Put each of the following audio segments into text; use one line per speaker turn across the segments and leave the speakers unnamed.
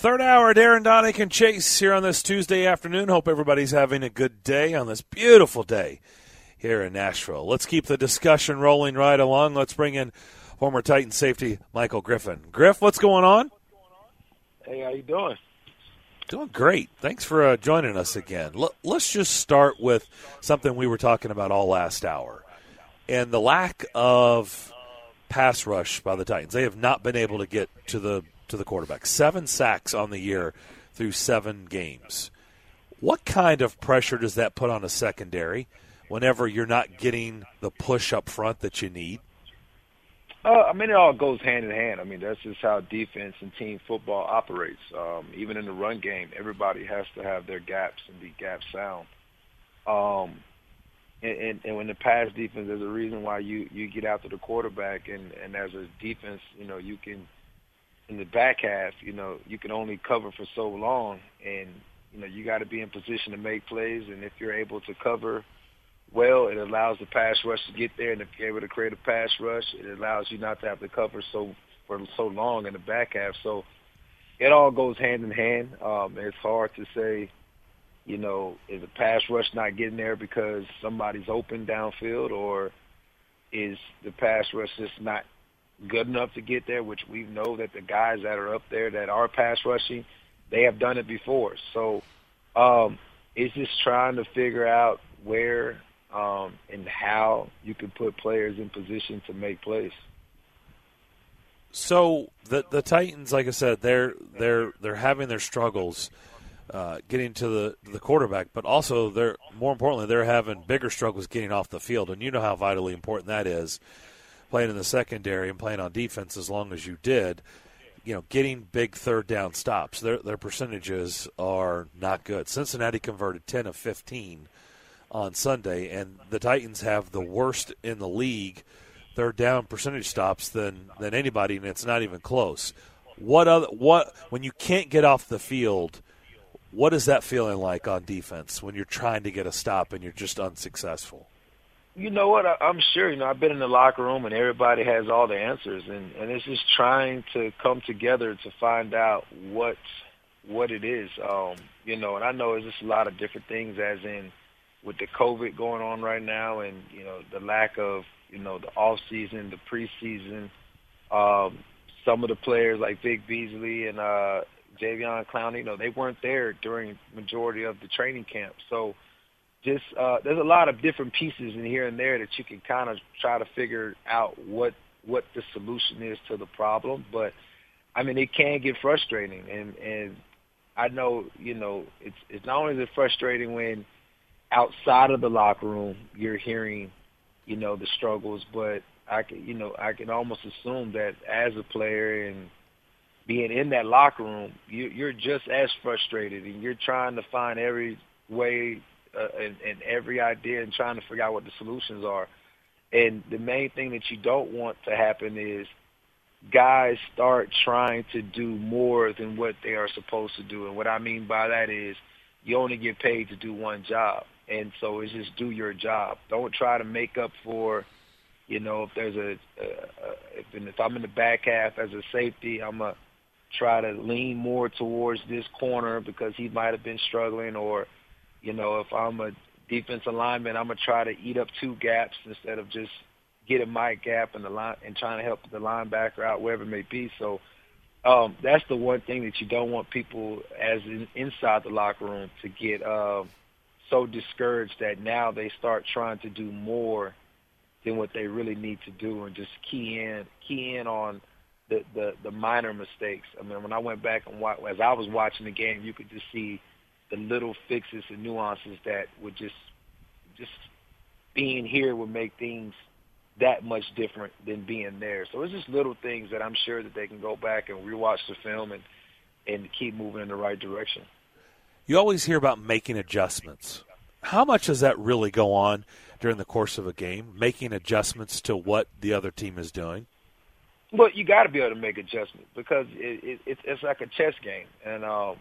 Third hour, Darren, Donick, and Chase here on this Tuesday afternoon. Hope everybody's having a good day on this beautiful day here in Nashville. Let's keep the discussion rolling right along. Let's bring in former Titan safety Michael Griffin. Griff, what's going on?
Hey, how you doing?
Doing great. Thanks for joining us again. Let's just start with something we were talking about all last hour, and the lack of pass rush by the Titans. They have not been able to get to the quarterback. 7 sacks on the year through 7 games. What kind of pressure does that put on a secondary whenever you're not getting the push up front that you need?
It all goes hand in hand. That's just how defense and team football operates. Even in the run game, everybody has to have their gaps and be gap sound. And when the pass defense, there's a reason why you get after the quarterback, and as a defense, you can, in the back half, you can only cover for so long, and, you got to be in position to make plays, and if you're able to cover well, it allows the pass rush to get there, and if you're able to create a pass rush, it allows you not to have to cover for so long in the back half. So it all goes hand in hand. It's hard to say, is the pass rush not getting there because somebody's open downfield, or is the pass rush just not good enough to get there, which we know that the guys that are up there that are pass rushing, they have done it before. So it's just trying to figure out where and how you can put players in position to make plays.
So the Titans, like I said, they're having their struggles getting to the quarterback, but also more importantly they're having bigger struggles getting off the field, and you know how vitally important that is. Playing in the secondary and playing on defense as long as you did, getting big third down stops. Their percentages are not good. Cincinnati converted 10 of 15 on Sunday, and the Titans have the worst in the league third down percentage stops than anybody, and it's not even close. When you can't get off the field, what is that feeling like on defense when you're trying to get a stop and you're just unsuccessful?
You know what? I'm sure. I've been in the locker room and everybody has all the answers, and it's just trying to come together to find out what it is. And I know it's just a lot of different things, as in with the COVID going on right now, and the lack of the off season, the preseason. Some of the players like Vic Beasley and Javion Clowney, they weren't there during majority of the training camp, so. Just there's a lot of different pieces in here and there that you can kind of try to figure out what the solution is to the problem. But it can get frustrating, and I know it's not only is it frustrating when outside of the locker room you're hearing the struggles, but I can almost assume that as a player and being in that locker room, you're just as frustrated, and you're trying to find every way. And every idea, and trying to figure out what the solutions are. And the main thing that you don't want to happen is guys start trying to do more than what they are supposed to do. And what I mean by that is you only get paid to do one job. And so it's just do your job. Don't try to make up for, if there's if I'm in the back half as a safety, I'm going to try to lean more towards this corner because he might have been struggling, or if I'm a defensive lineman, I'm going to try to eat up 2 gaps instead of just getting my gap in the line and trying to help the linebacker out, wherever it may be. So that's the one thing that you don't want people inside the locker room to get so discouraged that now they start trying to do more than what they really need to do, and just key in on the minor mistakes. When I went back and as I was watching the game, you could just see the little fixes and nuances that would just being here would make things that much different than being there. So it's just little things that I'm sure that they can go back and rewatch the film and keep moving in the right direction.
You always hear about making adjustments. How much does that really go on during the course of a game, making adjustments to what the other team is doing?
Well, you got to be able to make adjustments because it's like a chess game, and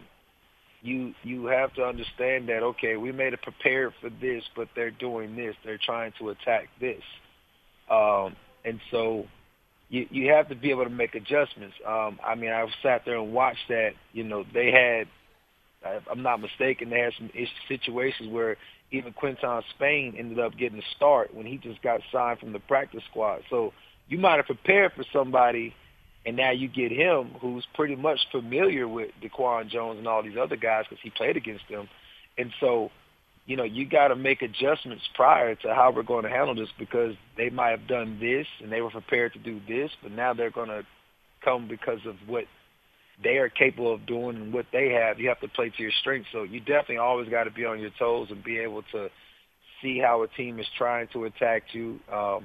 you have to understand that, okay, we made it prepared for this, but they're doing this. They're trying to attack this. And so you have to be able to make adjustments. I mean, I've sat there and watched that. You know, they had, if I'm not mistaken, they had some situations where even Quinton Spain ended up getting a start when he just got signed from the practice squad. So you might have prepared for somebody, and now you get him who's pretty much familiar with DeQuan Jones and all these other guys because he played against them. And so, you know, you got to make adjustments prior to how we're going to handle this because they might have done this and they were prepared to do this, but now they're going to come because of what they are capable of doing and what they have. You have to play to your strengths. So you definitely always got to be on your toes and be able to see how a team is trying to attack you.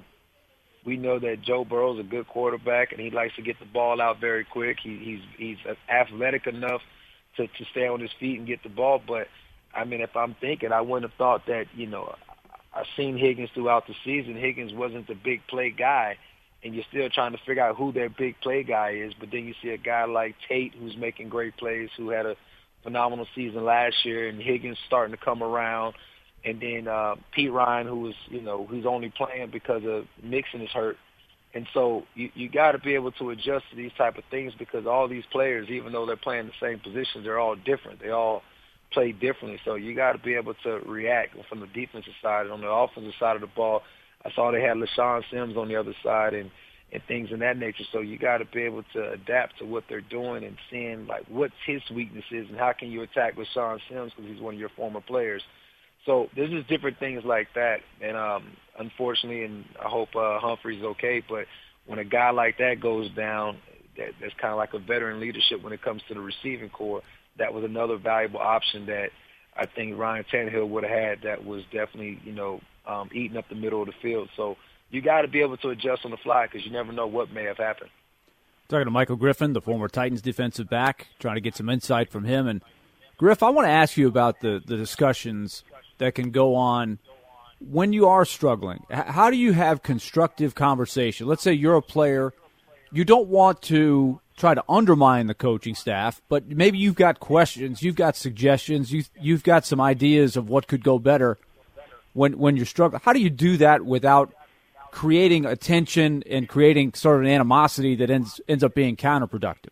We know that Joe Burrow's a good quarterback, and he likes to get the ball out very quick. He's athletic enough to stay on his feet and get the ball. But, I mean, if I'm thinking, I wouldn't have thought that, you know, I've seen Higgins throughout the season. Higgins wasn't the big play guy, and you're still trying to figure out who their big play guy is. But then you see a guy like Tate who's making great plays, who had a phenomenal season last year, and Higgins starting to come around. And then Pete Ryan, who was, you know, who's only playing because of Mixon is hurt. And so you got to be able to adjust to these type of things because all these players, even though they're playing the same positions, they're all different. They all play differently. So you got to be able to react from the defensive side. And on the offensive side of the ball, I saw they had LaShawn Sims on the other side and things in that nature. So you got to be able to adapt to what they're doing and seeing, like, what's his weaknesses and how can you attack LaShawn Sims because he's one of your former players. So there's just different things like that. And unfortunately, and I hope Humphrey's okay, but when a guy like that goes down, that's kind of like a veteran leadership when it comes to the receiving core. That was another valuable option that I think Ryan Tannehill would have had that was definitely, you know, eating up the middle of the field. So you got to be able to adjust on the fly because you never know what may have happened.
Talking to Michael Griffin, the former Titans defensive back, trying to get some insight from him. And, Griff, I want to ask you about the discussions that can go on when you are struggling. How do you have constructive conversation? Let's say you're a player. You don't want to try to undermine the coaching staff, but maybe you've got questions, you've got suggestions, you've got some ideas of what could go better when you're struggling. How do you do that without creating a tension and creating sort of an animosity that ends up being counterproductive?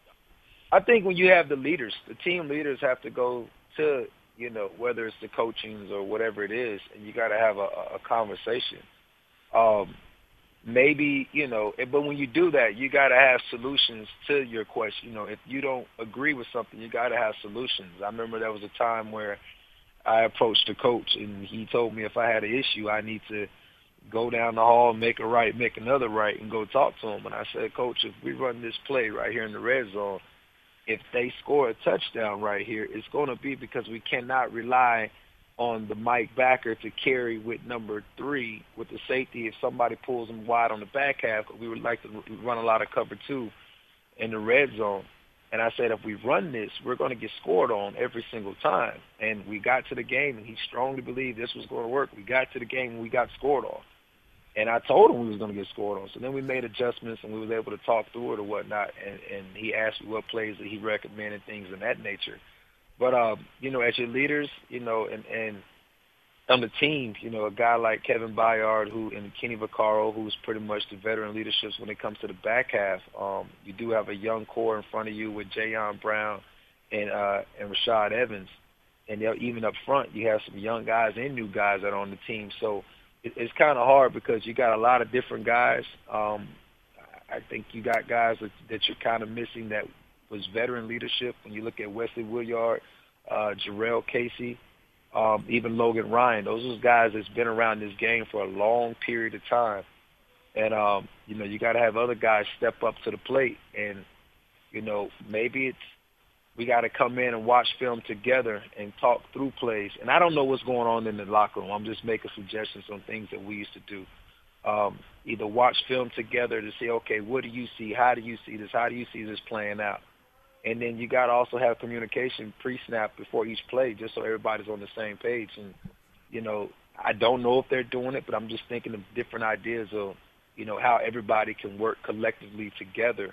I think when you have the leaders, the team leaders have to go to, you know, whether it's the coachings or whatever it is, and you got to have a conversation. Maybe, you know, but when you do that, you got to have solutions to your question. You know, if you don't agree with something, you got to have solutions. I remember there was a time where I approached a coach, and he told me if I had an issue, I need to go down the hall, make a right, make another right, and go talk to him. And I said, Coach, if we run this play right here in the red zone, if they score a touchdown right here, it's going to be because we cannot rely on the Mike backer to carry with number 3 with the safety if somebody pulls him wide on the back half. We would like to run a lot of cover 2 in the red zone. And I said, if we run this, we're going to get scored on every single time. And we got to the game, and he strongly believed this was going to work. We got to the game, and we got scored on. And I told him we was going to get scored on. So then we made adjustments, and we was able to talk through it or whatnot. And he asked me what plays that he recommended, things of that nature. But, you know, as your leaders, you know, and on the team, you know, a guy like Kevin Byard and Kenny Vaccaro, who's pretty much the veteran leaderships when it comes to the back half. You do have a young core in front of you with Jayon Brown and Rashad Evans. And even up front, you have some young guys and new guys that are on the team. So it's kind of hard because you got a lot of different guys. I think you got guys that you're kind of missing that was veteran leadership. When you look at Wesley Woodyard, Jarrell Casey, even Logan Ryan, those are guys that's been around this game for a long period of time. And, you know, you got to have other guys step up to the plate. And, you know, maybe we got to come in and watch film together and talk through plays. And I don't know what's going on in the locker room. I'm just making suggestions on things that we used to do. Either watch film together to say, okay, what do you see? How do you see this? How do you see this playing out? And then you got to also have communication pre-snap before each play just so everybody's on the same page. And, you know, I don't know if they're doing it, but I'm just thinking of different ideas of, you know, how everybody can work collectively together.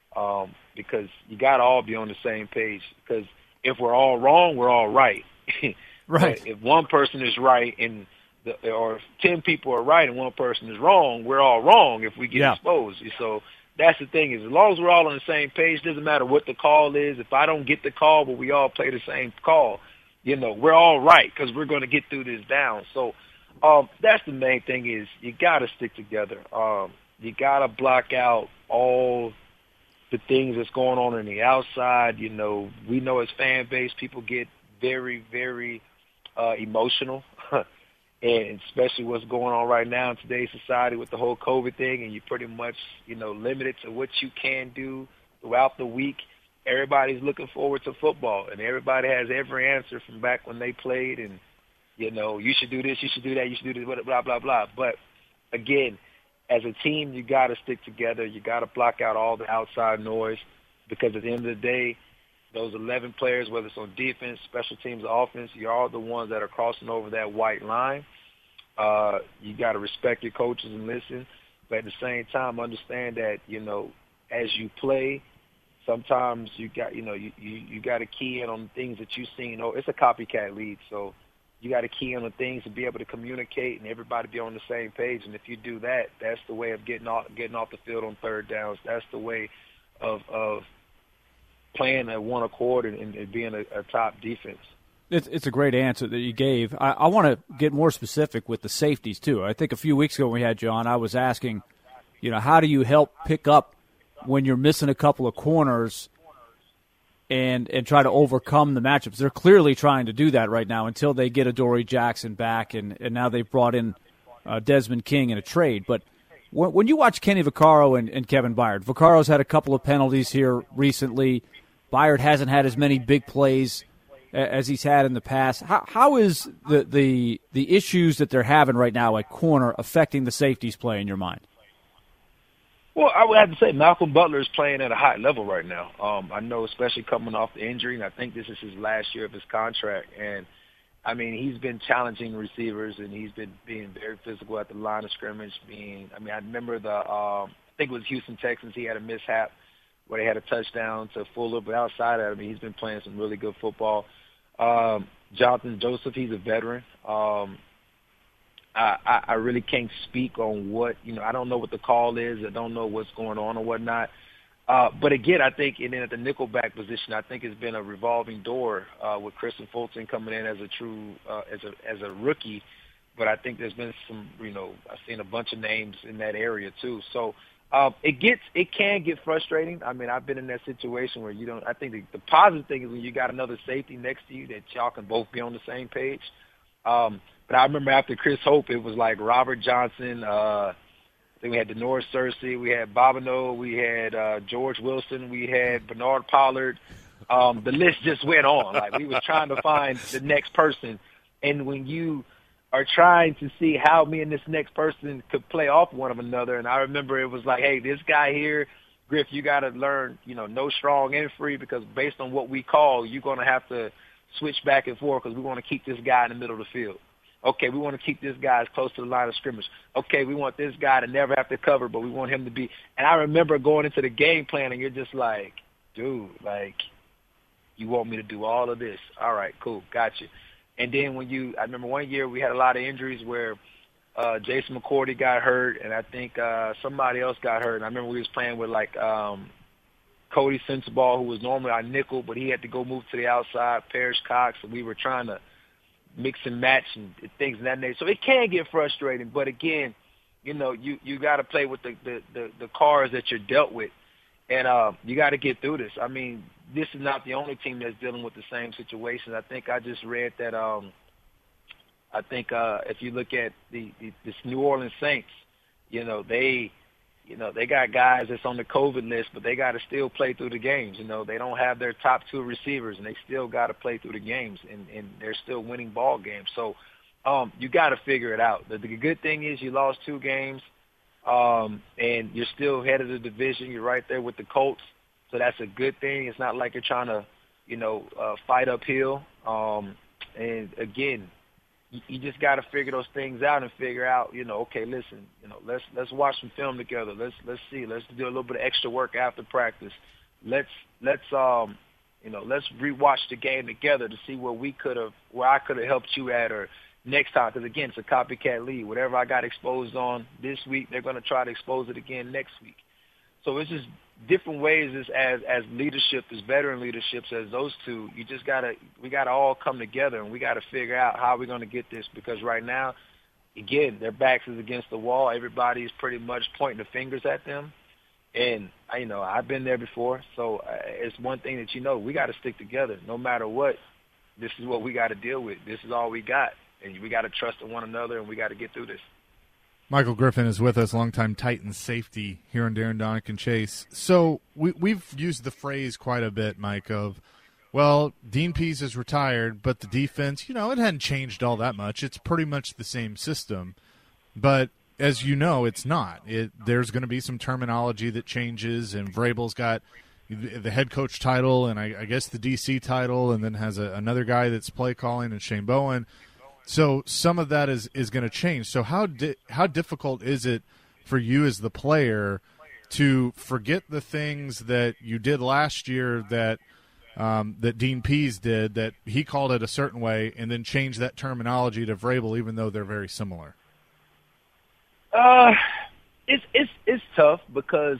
Because you got to all be on the same page. Because if we're all wrong, we're all right.
Right.
But if one person is right and or if 10 people are right and one person is wrong, we're all wrong if we get exposed. So that's the thing, is as long as we're all on the same page, doesn't matter what the call is. If I don't get the call, but we all play the same call, we're all right because we're going to get through this down. So that's the main thing, is you got to stick together. You got to block out all the things that's going on the outside. We know as fan base, people get very, very emotional, and especially what's going on right now in today's society with the whole COVID thing, and you're pretty much, limited to what you can do throughout the week. Everybody's looking forward to football, and everybody has every answer from back when they played, and, you should do this, you should do that, you should do this, blah, blah, blah. But, again, as a team, you got to stick together. You got to block out all the outside noise, because at the end of the day, those 11 players, whether it's on defense, special teams, offense, you're all the ones that are crossing over that white line. You got to respect your coaches and listen, but at the same time, understand that, as you play, sometimes you got, you got to key in on the things that you've seen. It's a copycat league, so you got to key in on things to be able to communicate and everybody be on the same page. And if you do that, that's the way of getting off the field on third downs. That's the way of playing at one accord and being a top defense.
It's a great answer that you gave. I want to get more specific with the safeties, too. I think a few weeks ago when we had you on, I was asking, how do you help pick up when you're missing a couple of corners and try to overcome the matchups? They're clearly trying to do that right now until they get Adoree Jackson back, and now they've brought in Desmond King in a trade. But when you watch Kenny Vaccaro and Kevin Byard, Vaccaro's had a couple of penalties here recently. Byard hasn't had as many big plays as he's had in the past. How is the issues that they're having right now at corner affecting the safeties play in your mind?
Well, I would have to say Malcolm Butler is playing at a high level right now. I know, especially coming off the injury, and I think this is his last year of his contract. And, I mean, he's been challenging receivers, and he's been being very physical at the line of scrimmage. I remember I think it was Houston Texans, he had a mishap where they had a touchdown to Fuller, but outside of it, he's been playing some really good football. Jonathan Joseph, he's a veteran. I really can't speak on what, I don't know what the call is. I don't know what's going on or whatnot. But again, I think, and then at the nickelback position, I think it's been a revolving door with Christian Fulton coming in as a true, as a rookie. But I think there's been some, I've seen a bunch of names in that area too. So it can get frustrating. I mean, I've been in that situation where I think the positive thing is when you got another safety next to you that y'all can both be on the same page. But I remember after Chris Hope, it was like Robert Johnson. I think we had Denoris Searcy, we had Bobineau, we had George Wilson, we had Bernard Pollard. The list just went on. Like, we was trying to find the next person. And when you are trying to see how me and this next person could play off one of another, and I remember it was like, hey, this guy here, Griff, you got to learn, no strong and free, because based on what we call, you're going to have to switch back and forth because we want to keep this guy in the middle of the field. Okay, we want to keep this guy as close to the line of scrimmage. Okay, we want this guy to never have to cover, but we want him to be. And I remember going into the game plan, and you're just like, dude, like, you want me to do all of this? All right, cool, gotcha. And then I remember one year we had a lot of injuries where Jason McCourty got hurt, and I think somebody else got hurt. And I remember we was playing with, like, Cody Sensabaugh, who was normally our nickel, but he had to go move to the outside, Parrish Cox, and we were trying to mix and match and things of that nature. So it can get frustrating, but again, you got to play with the cards that you're dealt with, and you got to get through this. I mean, this is not the only team that's dealing with the same situation. I think I just read that. If you look at this New Orleans Saints, they got guys that's on the COVID list, but they got to still play through the games. They don't have their top two receivers, and they still got to play through the games, and they're still winning ball games. So you got to figure it out. The good thing is you lost 2 games, and you're still head of the division. You're right there with the Colts, so that's a good thing. It's not like you're trying to, fight uphill. And again, you just got to figure those things out and figure out, okay, listen, let's watch some film together. Let's see. Let's do a little bit of extra work after practice. Let's rewatch the game together to see where I could have helped you at, or next time. Because, again, it's a copycat league. Whatever I got exposed on this week, they're going to try to expose it again next week. So it's just different ways as leadership, as veteran leaderships, as those two. We got to all come together, and we got to figure out how we're going to get this. Because right now, again, their backs is against the wall. Everybody's pretty much pointing the fingers at them. And, I've been there before. So it's one thing that, we got to stick together. No matter what, this is what we got to deal with. This is all we got. And we got to trust in one another, and we got to get through this.
Michael Griffin is with us, longtime Titans safety here on Darren Donick and Chase. So we've used the phrase quite a bit, Mike, of, well, Dean Pease is retired, but the defense, it hadn't changed all that much. It's pretty much the same system. But as you know, it's not. There's going to be some terminology that changes, and Vrabel's got the head coach title and I guess the DC title, and then has another guy that's play calling, and Shane Bowen. So some of that is going to change. So how difficult is it for you as the player to forget the things that you did last year that Dean Pease did, that he called it a certain way, and then change that terminology to Vrabel, even though they're very similar?
It's tough because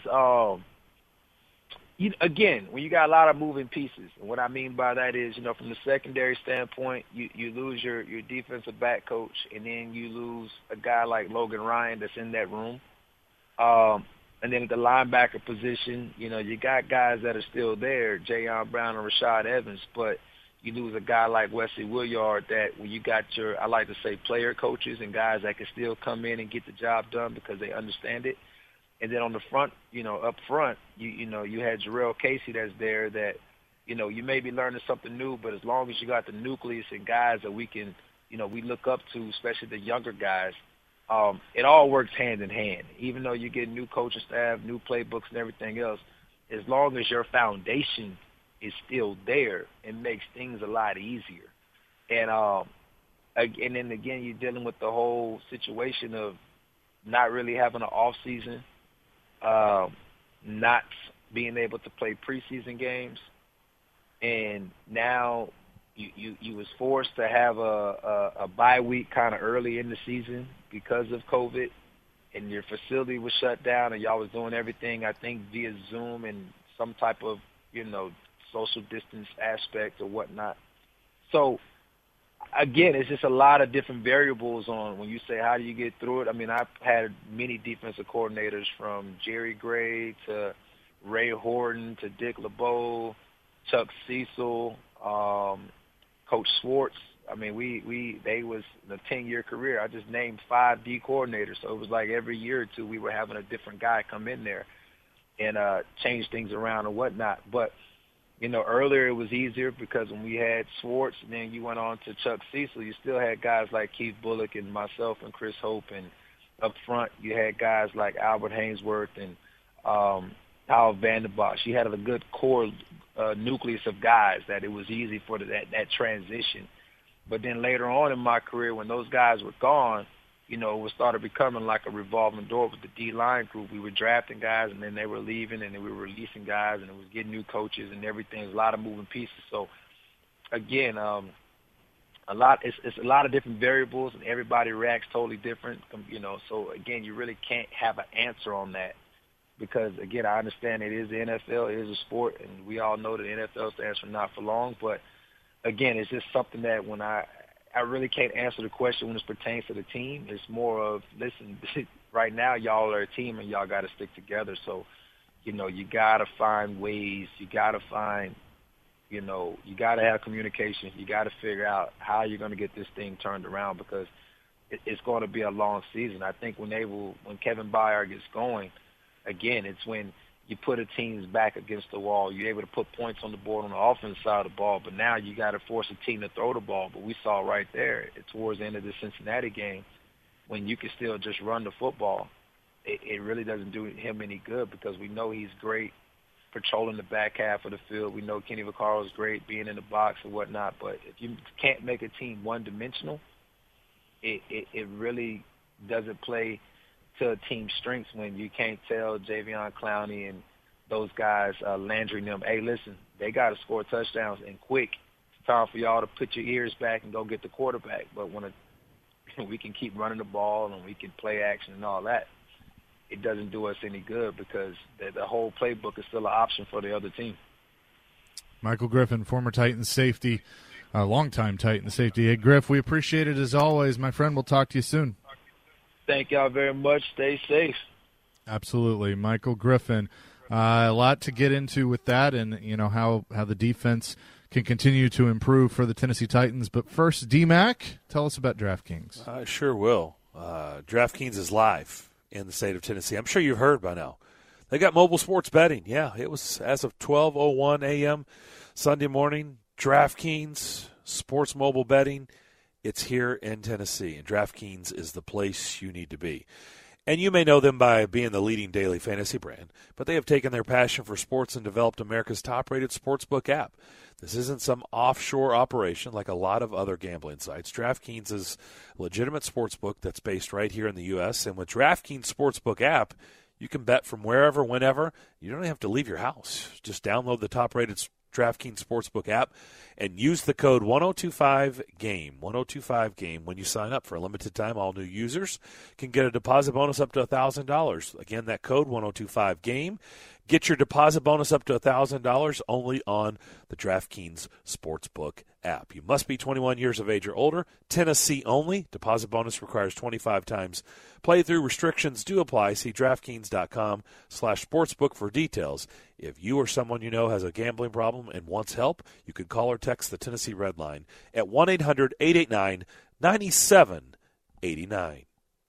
again, when you got a lot of moving pieces, and what I mean by that is, from the secondary standpoint, you lose your defensive back coach, and then you lose a guy like Logan Ryan that's in that room. And then at the linebacker position, you got guys that are still there, Jayon Brown and Rashad Evans, but you lose a guy like Wesley Williard that when you got your, I like to say, player coaches and guys that can still come in and get the job done because they understand it. And then on the front, up front, you had Jarrell Casey that's there that, you may be learning something new, but as long as you got the nucleus and guys that we can, we look up to, especially the younger guys, it all works hand in hand. Even though you get new coaching staff, new playbooks and everything else, as long as your foundation is still there, it makes things a lot easier. And then again, you're dealing with the whole situation of not really having an off season. Not being able to play preseason games, and now you was forced to have a bye week kind of early in the season because of COVID, and your facility was shut down, and y'all was doing everything, I think, via Zoom and some type of, social distance aspect or whatnot. So, again, it's just a lot of different variables on when you say how do you get through it. I mean, I've had many defensive coordinators from Jerry Gray to Ray Horton to Dick LeBeau, Chuck Cecil, Coach Schwartz. I mean, they was a 10-year career. I just named 5 D coordinators, so it was like every year or two we were having a different guy come in there and change things around and whatnot. But earlier it was easier because when we had Schwartz and then you went on to Chuck Cecil, you still had guys like Keith Bullock and myself and Chris Hope, and up front you had guys like Albert Hainsworth and Hal Vandenbosch. You had a good core nucleus of guys that it was easy for that transition. But then later on in my career, when those guys were gone, it started becoming like a revolving door with the D-line group. We were drafting guys, and then they were leaving, and then we were releasing guys, and it was getting new coaches and everything. There's a lot of moving pieces. So, again, it's a lot of different variables, and everybody reacts totally different. So, again, you really can't have an answer on that because, again, I understand it is the NFL, it is a sport, and we all know that the NFL stands for not for long. But, again, it's just something that when I really can't answer the question when it pertains to the team. It's more of, listen, right now y'all are a team and y'all got to stick together. So, you got to find ways. You got to find, you got to have communication. You got to figure out how you're going to get this thing turned around because it's going to be a long season. I think when Kevin Byard gets going, again, it's when you put a team's back against the wall. You're able to put points on the board on the offensive side of the ball, but now you got to force a team to throw the ball. But we saw right there towards the end of the Cincinnati game when you can still just run the football, it really doesn't do him any good because we know he's great patrolling the back half of the field. We know Kenny Vaccaro is great being in the box and whatnot, but if you can't make a team one-dimensional, it really doesn't play to a team's strengths when you can't tell Jadeveon Clowney and those guys, Landry and them, hey, listen, they got to score touchdowns and quick. It's time for y'all to put your ears back and go get the quarterback. But when a we can keep running the ball and we can play action and all that, it doesn't do us any good because the whole playbook is still an option for the other team.
Michael Griffin, former Titans safety, longtime Titans safety. Hey, Griff, we appreciate it as always. My friend, we'll talk to you soon.
Thank y'all very much. Stay safe.
Absolutely. Michael Griffin. A lot to get into with that and, how the defense can continue to improve for the Tennessee Titans. But first, D-Mac, tell us about DraftKings.
I sure will. DraftKings is live in the state of Tennessee. I'm sure you've heard by now. They got mobile sports betting. Yeah, it was as of 12:01 a.m. Sunday morning. DraftKings sports mobile betting. It's here in Tennessee, and DraftKings is the place you need to be. And you may know them by being the leading daily fantasy brand, but they have taken their passion for sports and developed America's top-rated sportsbook app. This isn't some offshore operation like a lot of other gambling sites. DraftKings is a legitimate sportsbook that's based right here in the U.S., and with DraftKings Sportsbook app, you can bet from wherever, whenever. You don't have to leave your house. Just download the top-rated DraftKings Sportsbook app and use the code 1025GAME, 1025GAME when you sign up. For a limited time, all new users can get a deposit bonus up to $1,000. Again, that code 1025GAME. Get your deposit bonus up to $1,000 only on the DraftKings Sportsbook app. You must be 21 years of age or older. Tennessee only. Deposit bonus requires 25 times playthrough. Restrictions do apply. See DraftKings.com/sportsbook for details. If you or someone you know has a gambling problem and wants help, you can call or text the Tennessee Red Line at 1-800-889-9789.